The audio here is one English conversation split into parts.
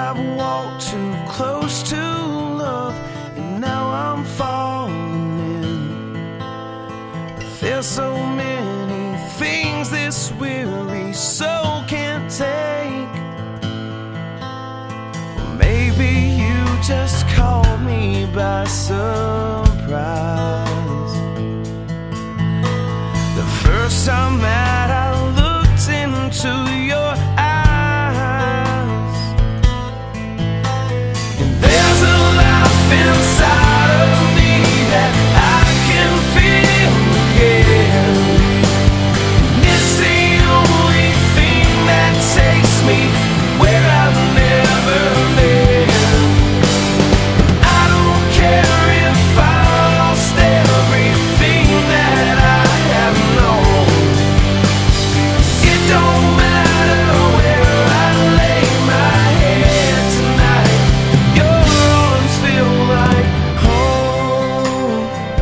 I've walked too close to love, and now I'm falling in. There's so many things this weary soul can't take. Maybe you just caught me by surprise. The first time that I looked into your eyes, and there's a life inside of me that I can feel again. And it's the only thing that takes me where I've never been. I don't care if I lost everything that I have known. It don't matter where I lay my head tonight. Your arms feel like home.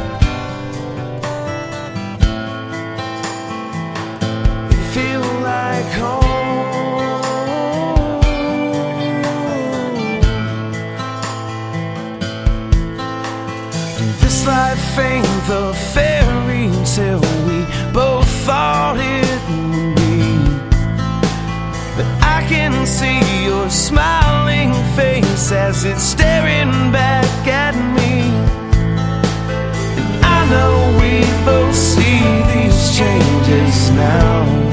Feel like home. This life ain't the fairy tale we both thought it would be, but I can see your smiling face as it's staring back at me. And I know we both see these changes now.